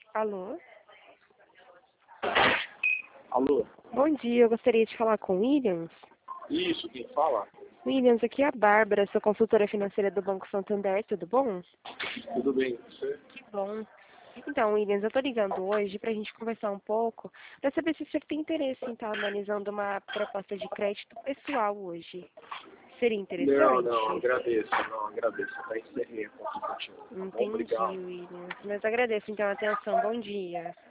Alô? Alô? Bom dia, eu gostaria de falar com o Williams. Isso, quem fala? Williams, aqui é a Bárbara, sou consultora financeira do Banco Santander, tudo bom? Tudo bem, você? Que bom. Então, Williams, eu tô ligando hoje pra gente conversar um pouco, pra saber se você tem interesse em estar analisando uma proposta de crédito pessoal hoje. Seria Não, interessante? não, agradeço, tá encerrei a consultativa. Tá bom? Entendi, Obrigado. Williams. Mas agradeço então a atenção. Bom dia.